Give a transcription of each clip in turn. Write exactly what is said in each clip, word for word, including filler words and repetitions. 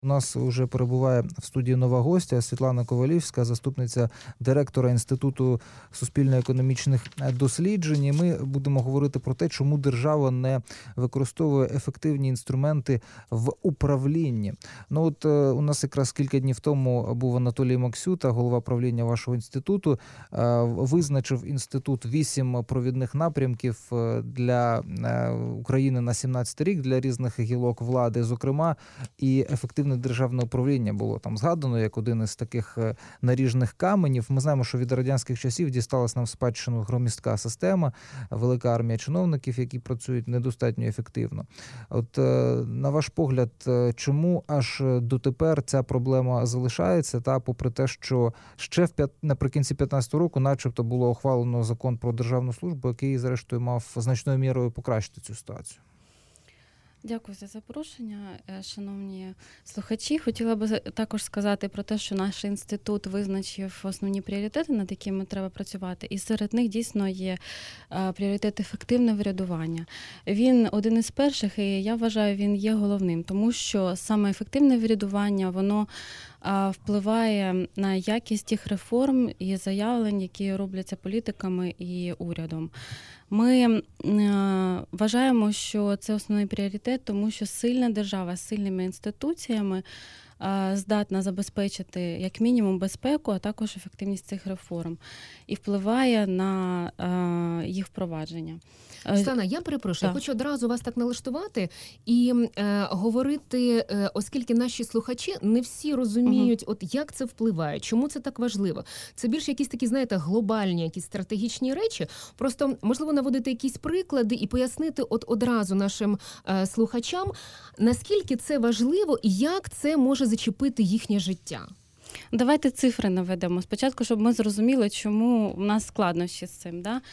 У нас вже перебуває в студії нова гостя Світлана Ковалівська, заступниця директора Інституту суспільно-економічних досліджень. І ми будемо говорити про те, чому держава не використовує ефективні інструменти в управлінні. Ну от у нас якраз кілька днів тому був Анатолій Максюта, голова правління вашого інституту. Визначив інститут вісім провідних напрямків для України на сімнадцятий рік, для різних гілок влади, зокрема, і ефективне державне управління було там згадано як один із таких наріжних каменів. Ми знаємо, що від радянських часів дісталась нам в спадщину громістка система, велика армія чиновників, які працюють недостатньо ефективно. От на ваш погляд, чому аж дотепер ця проблема залишається, та попри те, що ще в наприкінці п'ятнадцятого року начебто було ухвалено закон про державну службу, який, зрештою, мав значною мірою покращити цю ситуацію? Дякую за запрошення, шановні слухачі. Хотіла би також сказати про те, що наш інститут визначив основні пріоритети, над якими треба працювати. І серед них дійсно є пріоритет ефективне врядування. Він один із перших, і я вважаю, він є головним, тому що саме ефективне врядування, воно впливає на якість тих реформ і заявлень, які робляться політиками і урядом. Ми вважаємо, що це основний пріоритет, тому що сильна держава з сильними інституціями здатна забезпечити як мінімум безпеку, а також ефективність цих реформ і впливає на їх впровадження. Оксана, я перепрошую, я хочу одразу вас так налаштувати і е, говорити, е, оскільки наші слухачі не всі розуміють, угу. от як це впливає, чому це так важливо. Це більш якісь такі, знаєте, глобальні, якісь стратегічні речі. Просто, можливо, наводити якісь приклади і пояснити от одразу нашим е, слухачам, наскільки це важливо і як це може зачепити їхнє життя. Давайте цифри наведемо. Спочатку, щоб ми зрозуміли, чому в нас складнощі з цим. Да?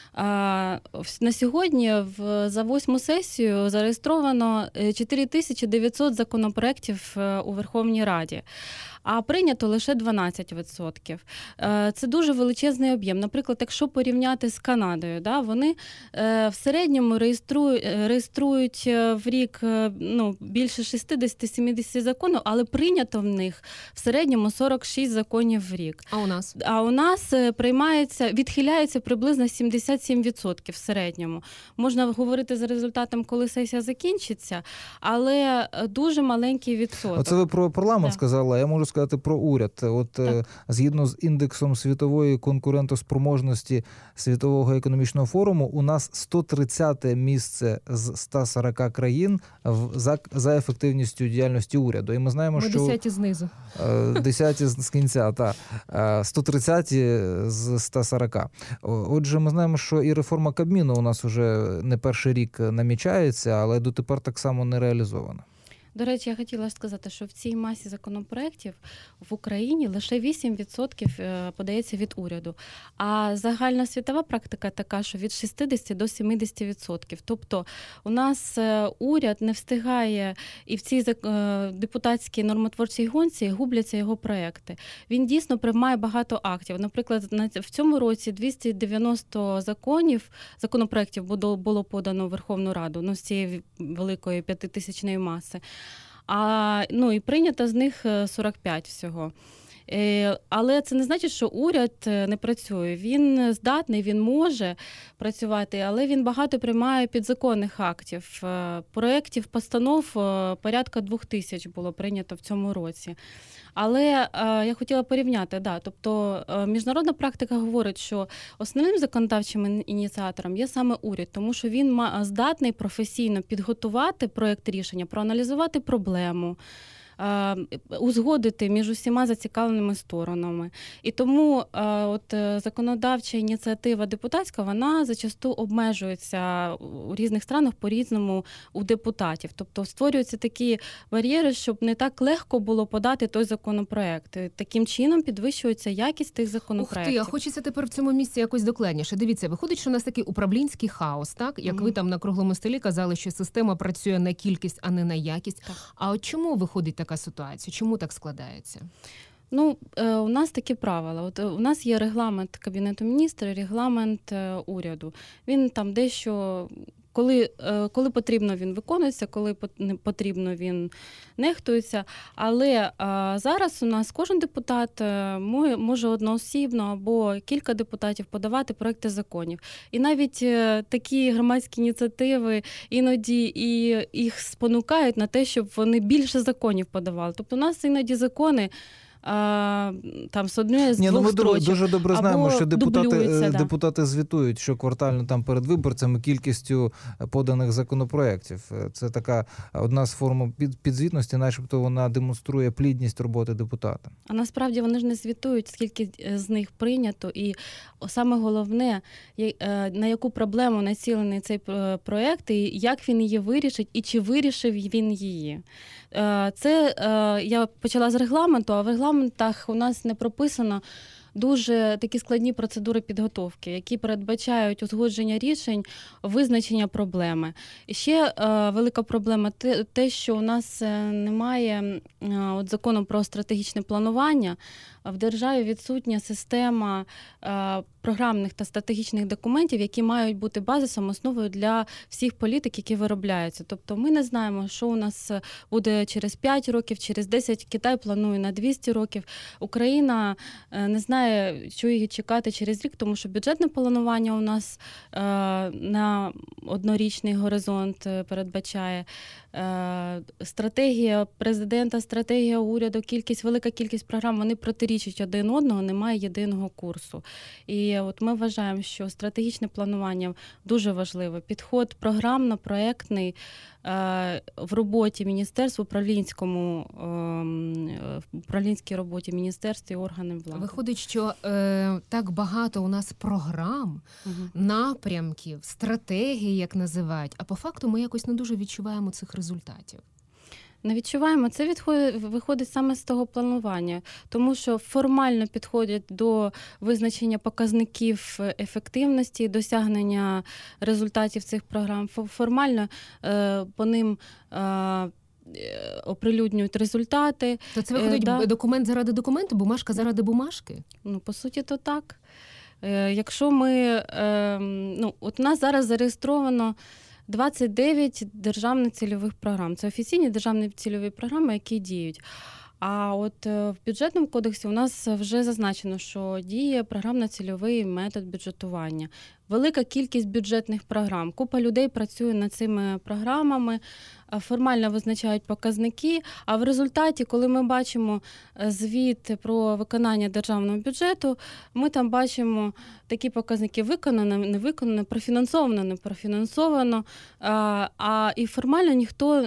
На сьогодні за восьму сесію зареєстровано чотири тисячі дев'ятсот законопроєктів у Верховній Раді, а прийнято лише дванадцять відсотків. Це дуже величезний об'єм. Наприклад, якщо порівняти з Канадою, да, вони в середньому реєструють, реєструють в рік ну, більше шістдесят-сімдесят законів, але прийнято в них в середньому сорок шість законів в рік. А у нас? А у нас приймається, відхиляється приблизно сімдесят сім відсотків в середньому. Можна говорити за результатом, коли сесія закінчиться, але дуже маленький відсоток. Оце ви про парламент да. сказали, а я можу сказати про уряд. От так. Згідно з індексом світової конкурентоспроможності Світового економічного форуму, у нас сто тридцяте місце з ста сорока країн за, за ефективністю діяльності уряду. І ми знаємо, ми що... Ми десяті знизу. Десяті з кінця, так. сто тридцяті з ста сорока. Отже, ми знаємо, що і реформа Кабміну у нас вже не перший рік намічається, але дотепер так само не реалізована. До речі, я хотіла сказати, що в цій масі законопроєктів в Україні лише вісім відсотків подається від уряду. А загальносвітова практика така, що від шістдесят до сімдесят відсотків. Тобто у нас уряд не встигає, і в цій депутатській нормотворчій гонці губляться його проекти. Він дійсно приймає багато актів. Наприклад, в цьому році двісті дев'яносто законів, законопроєктів було подано в Верховну Раду, ну, з цієї великої п'ятитисячної маси. А, ну, і прийнято з них сорок п'ять всього. Але це не значить, що уряд не працює. Він здатний, він може працювати, але він багато приймає підзаконних актів. Проєктів, постанов порядка двох тисяч було прийнято в цьому році. Але е, я хотіла порівняти, да, тобто е, міжнародна практика говорить, що основним законодавчим ініціатором є саме уряд, тому що він ма, здатний професійно підготувати проєкт рішення, проаналізувати проблему, е, узгодити між усіма зацікавленими сторонами. І тому е, от, законодавча ініціатива депутатська, вона зачасту обмежується у різних странах по-різному у депутатів. Тобто створюються такі бар'єри, щоб не так легко було подати той законопроект. Таким чином підвищується якість тих законопроектів. Ух ти, а хочеться тепер в цьому місці якось докладніше. Дивіться, виходить, що у нас такий управлінський хаос, так? Як угу. ви там на круглому столі казали, що система працює на кількість, а не на якість. Так. А от чому виходить така ситуація? Чому так складається? Ну, у нас такі правила. От у нас є регламент Кабінету Міністрів, регламент уряду. Він там дещо коли, коли потрібно, він виконується, коли не потрібно, він нехтується. Але зараз у нас кожен депутат може одноосібно або кілька депутатів подавати проекти законів. І навіть такі громадські ініціативи іноді і їх спонукають на те, щоб вони більше законів подавали. Тобто у нас іноді закони А, там з однієї з Ні, двох ну, ми строчок. дуже добре знаємо, що депутати, да. депутати звітують, що квартально там перед виборцями кількістю поданих законопроєктів. Це така одна з форм під, підзвітності, начебто вона демонструє плідність роботи депутата. А насправді вони ж не звітують, скільки з них прийнято. І саме головне, на яку проблему націлений цей проєкт, і як він її вирішить, і чи вирішив він її. Це я почала з регламенту, а в регламентах у нас не прописано дуже такі складні процедури підготовки, які передбачають узгодження рішень, визначення проблеми. І ще е, велика проблема те, те, що у нас немає е, от закону про стратегічне планування, в державі відсутня система е, програмних та стратегічних документів, які мають бути базисом, основою для всіх політик, які виробляються. Тобто ми не знаємо, що у нас буде через п'ять років, через десять. Китай планує на двісті років. Україна е, не знає, що її чекати через рік, тому що бюджетне планування у нас е, на однорічний горизонт передбачає. Е, стратегія президента, стратегія уряду, кількість, велика кількість програм, вони протирічать один одного, немає єдиного курсу. І от ми вважаємо, що стратегічне планування дуже важливе. Підход програмно-проєктний е, в роботі міністерства, управлінському, е, в управлінській роботі міністерства і органів влади. Виходить, що е, так багато у нас програм, угу. напрямків, стратегій, як називають, а по факту ми якось не дуже відчуваємо цих результатів. Не відчуваємо. Це відходить, виходить саме з того планування, тому що формально підходять до визначення показників ефективності, досягнення результатів цих програм. Формально е, по ним е, оприлюднюють результати. То це виходить е, да. документ заради документу, бумажка заради бумажки? Ну, по суті, то так. Е, якщо ми... Е, ну, от у нас зараз зареєстровано двадцять дев'ять державних цільових програм. Це офіційні державні цільові програми, які діють. А от в бюджетному кодексі у нас вже зазначено, що діє програмно-цільовий метод бюджетування. Велика кількість бюджетних програм. Купа людей працює над цими програмами, формально визначають показники, а в результаті, коли ми бачимо звіт про виконання державного бюджету, ми там бачимо такі показники: виконано, не виконано, профінансовано, не профінансовано, а, а і формально ніхто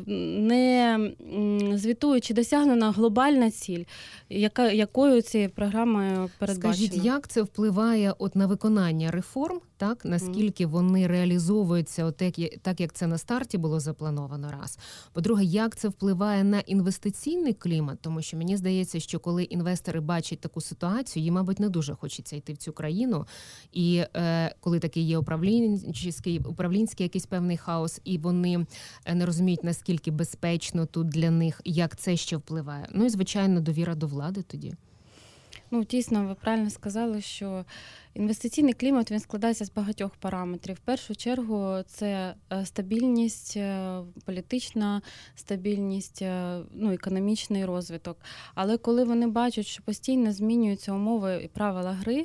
не звітує, чи досягнена глобальна ціль, яка, якою цією програмою передбачено. Скажіть, як це впливає от на виконання реформ, так, наскільки вони реалізовуються от так, так, як це на старті було заплановано, раз. По-друге, як це впливає на інвестиційний клімат, тому що мені здається, що коли інвестори бачать таку ситуацію, їм, мабуть, не дуже хочеться йти в цю країну, і е, коли такий є управлінський, управлінський якийсь певний хаос, і вони не розуміють, наскільки безпечно тут для них, як це ще впливає. Ну і, звичайно, довіра до влади тоді. Ну, дійсно, ви правильно сказали, що інвестиційний клімат, він складається з багатьох параметрів. В першу чергу це стабільність, політична стабільність, ну, економічний розвиток. Але коли вони бачать, що постійно змінюються умови і правила гри,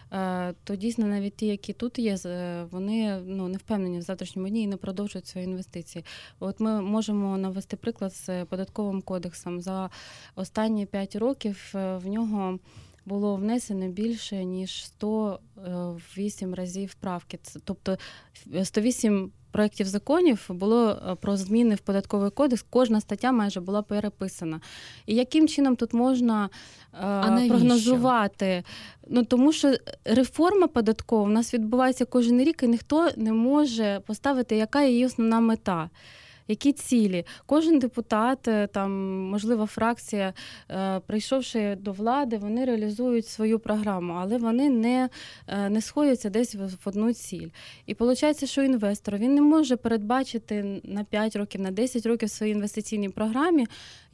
то дійсно навіть ті, які тут є, вони, ну, не впевнені в завтрашньому дні і не продовжують свої інвестиції. От ми можемо навести приклад з податковим кодексом. За останні п'ять років в нього було внесено більше, ніж сто вісім разів правки. Тобто сто вісім проєктів законів було про зміни в податковий кодекс, кожна стаття майже була переписана. І яким чином тут можна а прогнозувати? Ну, тому що реформа податкова у нас відбувається кожен рік, і ніхто не може поставити, яка її основна мета. Які цілі? Кожен депутат, там, можливо, фракція, прийшовши до влади, вони реалізують свою програму, але вони не, не сходяться десь в одну ціль. І виходить, що інвестор, він не може передбачити на п'ять років, на десять років в своїй інвестиційній програмі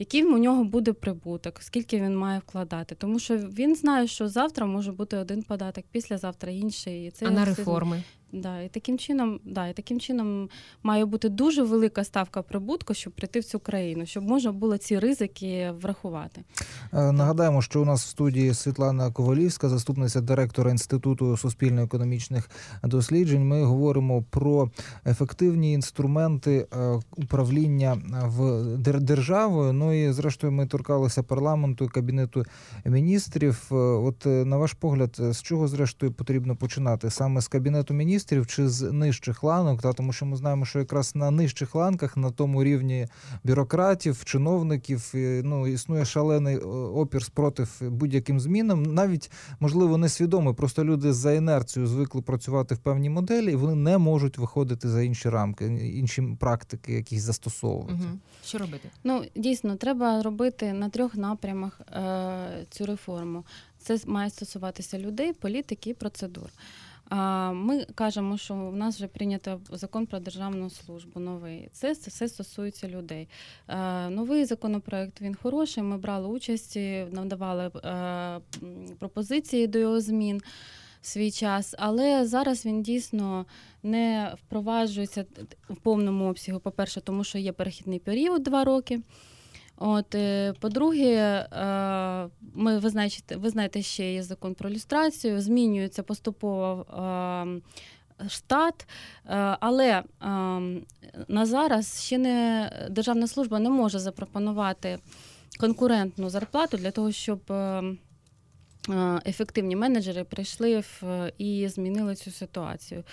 який у нього буде прибуток, скільки він має вкладати. Тому що він знає, що завтра може бути один податок, післязавтра інший. І це а на реформи? Да, і таким чином, да, і таким чином має бути дуже велика ставка прибутку, щоб прийти в цю країну, щоб можна було ці ризики врахувати. Нагадаємо, що у нас в студії Світлана Ковалівська, заступниця директора Інституту суспільно-економічних досліджень. Ми говоримо про ефективні інструменти управління в державою. Ну і зрештою ми торкалися парламенту, Кабінету міністрів. От на ваш погляд, з чого зрештою потрібно починати? Саме з Кабінету міністрів чи з нижчих ланок, та, тому що ми знаємо, що якраз на нижчих ланках, на тому рівні бюрократів, чиновників, ну, існує шалений опір спротив будь-яким змінам, навіть, можливо, несвідомий, просто люди за інерцією звикли працювати в певній моделі, і вони не можуть виходити за інші рамки, інші практики якісь застосовувати. Угу. Що робити? Ну, дійсно, треба робити на трьох напрямах е- цю реформу. Це має стосуватися людей, політики і процедур. Ми кажемо, що в нас вже прийнято закон про державну службу новий. Це все стосується людей. Новий законопроект, він хороший, ми брали участь, надавали пропозиції до його змін в свій час, але зараз він дійсно не впроваджується в повному обсягу, по-перше, тому що є перехідний період два роки. От, по-друге, ми, ви знаєте, ви знаєте, ще є закон про люстрацію, змінюється поступово штат, але на зараз ще не державна служба не може запропонувати конкурентну зарплату для того, щоб ефективні менеджери прийшли і змінили цю ситуацію.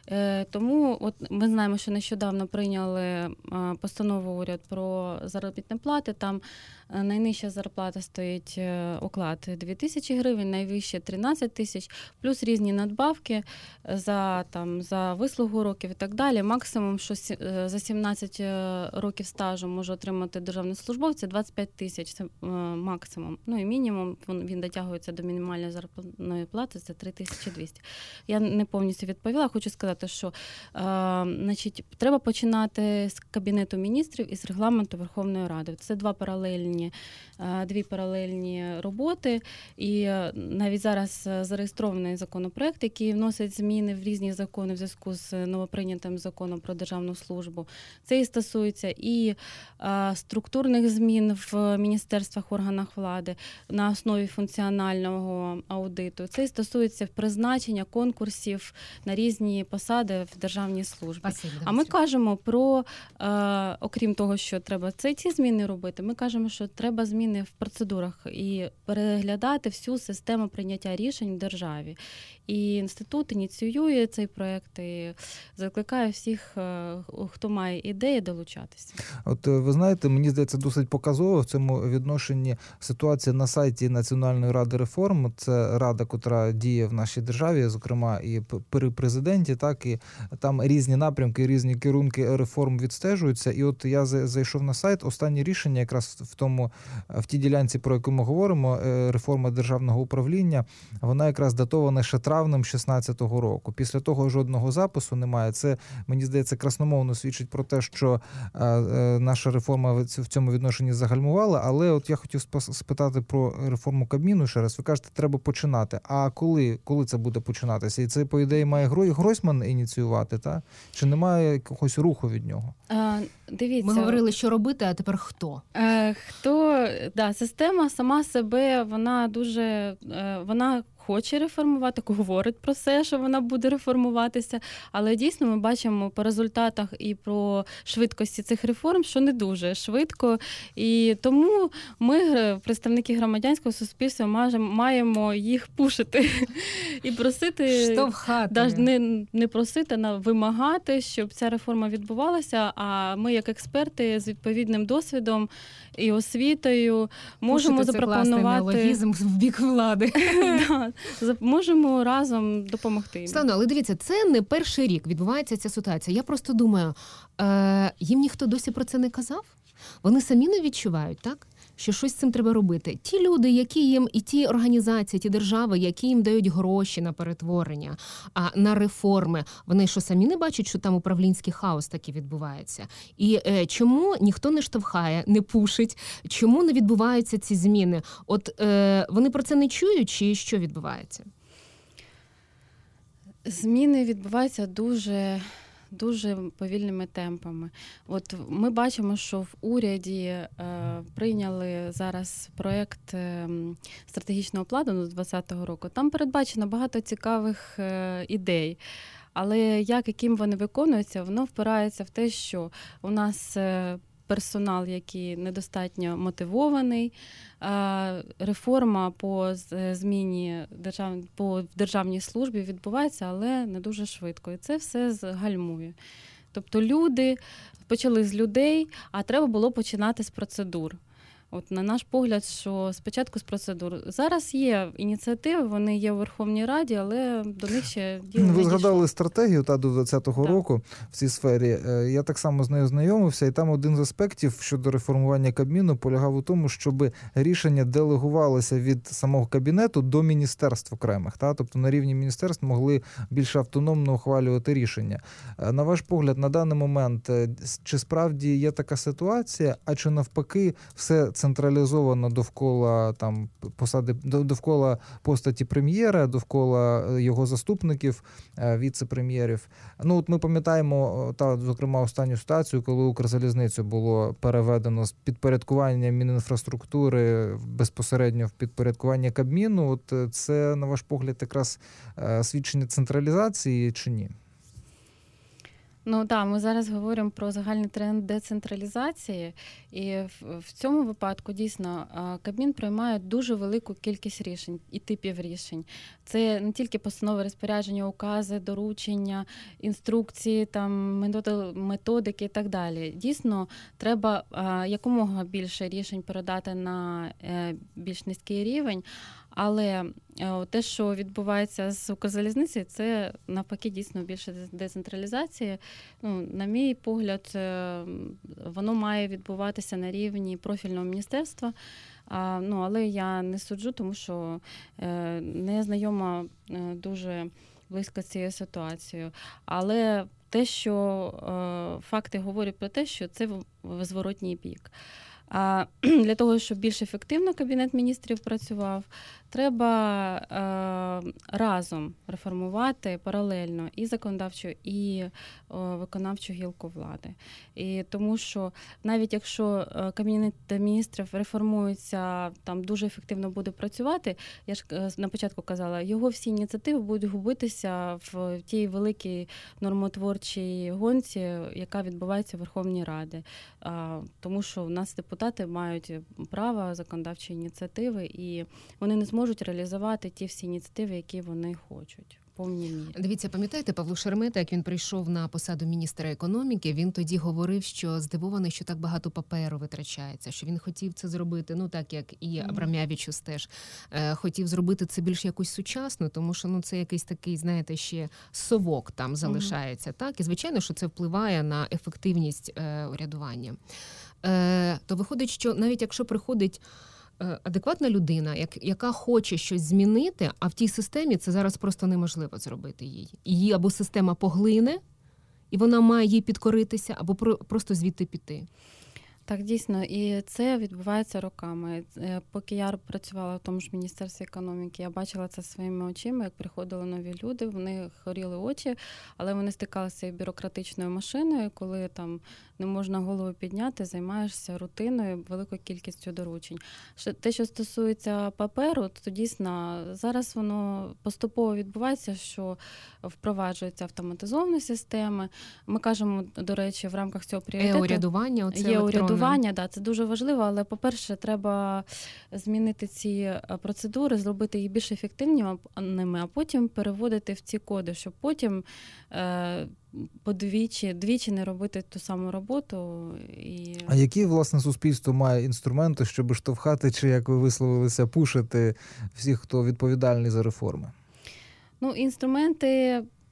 Тому от ми знаємо, що нещодавно прийняли постанову уряд про заробітні плати. Там найнижча зарплата стоїть оклад дві тисячі гривень, найвища тринадцять тисяч, плюс різні надбавки за, там, за вислугу років і так далі. Максимум, що за сімнадцять років стажу може отримати державний службовець, двадцять п'ять тисяч, це максимум. Ну і мінімум, він дотягується до мінімальної заробітної плати, це три тисячі двісті. Я не повністю відповіла, хочу сказати, що е, значить, треба починати з Кабінету міністрів і з регламенту Верховної Ради. Це два паралельні, е, дві паралельні роботи. І е, навіть зараз зареєстрований законопроект, який вносить зміни в різні закони в зв'язку з новоприйнятим законом про державну службу. Це і стосується і е, структурних змін в міністерствах, органах влади на основі функціонального аудиту. Це і стосується призначення конкурсів на різні посади в державній службі. Спасибо, а ми кажемо про, е, окрім того, що треба це ці зміни робити, ми кажемо, що треба зміни в процедурах і переглядати всю систему прийняття рішень в державі. І інститут ініціює цей проєкт і закликає всіх, хто має ідеї, долучатися. От ви знаєте, мені здається, досить показово в цьому відношенні ситуація на сайті Національної ради реформ. Це рада, котра діє в нашій державі, зокрема і при президенті, так, і там різні напрямки, різні керунки реформ відстежуються. І от я зайшов на сайт, останнє рішення якраз в тому, в тій ділянці, про яку ми говоримо, реформа державного управління, вона якраз датована ще травнем шістнадцятого року. Після того жодного запису немає. Це, мені здається, красномовно свідчить про те, що е, е, наша реформа в цьому відношенні загальмувала. Але от я хотів спитати про реформу Кабміну ще раз. Ви кажете, треба починати. А коли, коли це буде починатися? І це, по ідеї, має Гройсман ініціювати, та? Чи немає якогось руху від нього? А, дивіться. Ми говорили, що робити, а тепер хто? Е, хто, да, система сама себе, вона дуже, е, вона хоче реформувати, говорить про це, що вона буде реформуватися, але дійсно ми бачимо по результатах і про швидкості цих реформ, що не дуже швидко. І тому ми, представники громадянського суспільства, маємо їх пушити і просити, штовхати. Да, не, не просити, а вимагати, щоб ця реформа відбувалася, а ми як експерти з відповідним досвідом і освітою можемо Пушити запропонувати... Це класний неологізм в бік влади. Да, можемо разом допомогти їм. Славно, але дивіться, це не перший рік відбувається ця ситуація. Я просто думаю, е, їм ніхто досі про це не казав? Вони самі не відчувають, так? що щось з цим треба робити. Ті люди, які їм, і ті організації, ті держави, які їм дають гроші на перетворення, а на реформи, вони що самі не бачать, що там управлінський хаос такий відбувається? І е, чому ніхто не штовхає, не пушить, чому не відбуваються ці зміни? От е, вони про це не чують, чи що відбувається? Зміни відбуваються дуже, дуже повільними темпами. От ми бачимо, що в уряді е, прийняли зараз проєкт е, стратегічного плану з двадцятого року. Там передбачено багато цікавих е, ідей. Але як, яким вони виконуються, воно впирається в те, що у нас е, персонал, який недостатньо мотивований, реформа по зміні держав... по державній службі відбувається, але не дуже швидко. І це все згальмує. Тобто люди почали з людей, а треба було починати з процедур. От на наш погляд, що спочатку з процедур. Зараз є ініціативи, вони є у Верховній Раді, але до них ще діло не Ви згадали дійшло. стратегію та до двадцятого Так. року в цій сфері. Я так само з нею знайомився, і там один з аспектів щодо реформування Кабміну полягав у тому, щоб рішення делегувалося від самого Кабінету до міністерств окремих. Та? Тобто на рівні міністерств могли більш автономно ухвалювати рішення. На ваш погляд, на даний момент, чи справді є така ситуація, а чи навпаки все централізовано довкола там посади, довкола постаті прем'єра, довкола його заступників, віце-прем'єрів. Ну, от ми пам'ятаємо, та, зокрема, останню ситуацію, коли Укрзалізницю було переведено з підпорядкування Мінінфраструктури безпосередньо в підпорядкування Кабміну. От це, на ваш погляд, якраз свідчення централізації чи ні? Ну так, ми зараз говоримо про загальний тренд децентралізації, і в цьому випадку дійсно Кабмін приймає дуже велику кількість рішень і типів рішень. Це не тільки постанови, розпорядження, укази, доручення, інструкції, там методики і так далі. Дійсно, треба якомога більше рішень передати на більш низький рівень. Але те, що відбувається з Укрзалізницею, це навпаки дійсно більше децентралізації. Ну, на мій погляд, воно має відбуватися на рівні профільного міністерства. А, ну, але я не суджу, тому що е, не знайома е, дуже близько з цією ситуацією. Але те, що е, факти говорять про те, що це в, в зворотній бік. А для того, щоб більш ефективно Кабінет міністрів працював, треба е, разом реформувати паралельно і законодавчу, і о, виконавчу гілку влади. І тому що навіть якщо Кабінет міністрів реформується, там дуже ефективно буде працювати, я ж на початку казала, його всі ініціативи будуть губитися в тій великій нормотворчій гонці, яка відбувається в Верховній Раді. А, тому що в нас депутати мають право законодавчої ініціативи, і вони не зможуть можуть реалізувати ті всі ініціативи, які вони хочуть. Повній мірі. Дивіться, пам'ятаєте, Павло Шеремета, як він прийшов на посаду міністра економіки, він тоді говорив, що здивований, що так багато паперу витрачається, що він хотів це зробити, ну так, як і mm. Абрамявічус теж, е, хотів зробити це більш якось сучасно, тому що ну це якийсь такий, знаєте, ще совок там залишається, mm. так? І звичайно, що це впливає на ефективність е, урядування. Е, то виходить, що навіть якщо приходить адекватна людина, як, яка хоче щось змінити, а в тій системі це зараз просто неможливо зробити їй. Її або система поглине, і вона має їй підкоритися, або про, просто звідти піти. Так, дійсно, і це відбувається роками. Поки я працювала в тому ж Міністерстві економіки, я бачила це своїми очима, як приходили нові люди, в них горіли очі, але вони стикалися з бюрократичною машиною, коли там не можна голову підняти, займаєшся рутиною, великою кількістю доручень. Те, що стосується паперу, то дійсно зараз воно поступово відбувається, що впроваджуються автоматизовані системи. Ми кажемо, до речі, в рамках цього пріоритету Е-урядування, оце є урядування, да, це дуже важливо, але, по-перше, треба змінити ці процедури, зробити їх більш ефективними, а потім переводити в ці коди, щоб потім е, подвічі, двічі не робити ту саму роботу. І... А які, власне, суспільство має інструменти, щоб штовхати, чи, як ви висловилися, пушити всіх, хто відповідальний за реформи? Ну, інструменти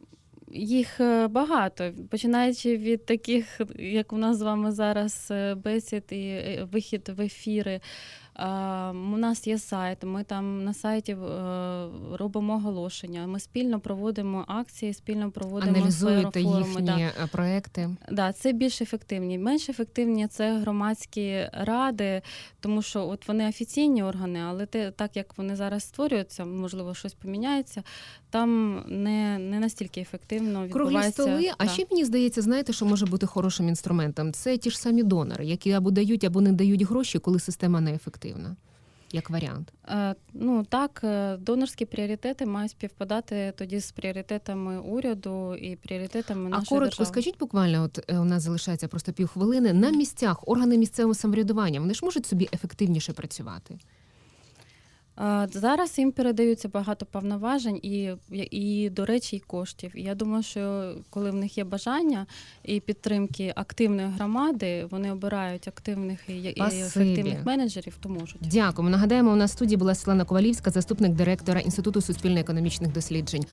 Їх е, багато, починаючи від таких, як у нас з вами зараз е, бесід і е, вихід в ефіри. Е, У нас є сайт, ми там на сайті е, робимо оголошення, ми спільно проводимо акції, спільно проводимо аналізуєте форуми. їхні Да. проекти. Да, це більш ефективні. Менш ефективні це громадські ради, тому що от вони офіційні органи, але те, так як вони зараз створюються, можливо, щось поміняється, там не, не настільки ефективно відбувається. Круглі столи, а да. ще мені здається, знаєте, що може бути хорошим інструментом? Це ті ж самі донори, які або дають, або не дають гроші, коли система неефективна, як варіант. Е, Ну так, е, донорські пріоритети мають співпадати тоді з пріоритетами уряду і пріоритетами А нашої коротко держави. скажіть буквально, от е, у нас залишається просто півхвилини, на місцях органи місцевого самоврядування, вони ж можуть собі ефективніше працювати? Е, Зараз їм передаються багато повноважень і, і, до речі, і коштів. І я думаю, що коли в них є бажання і підтримки активної громади, вони обирають активних і, і Спасибі. ефективних менеджерів, то можуть. Дякуємо. Нагадаємо, у нас в студії була Світлана Ковалівська, заступник директора Інституту суспільно-економічних досліджень.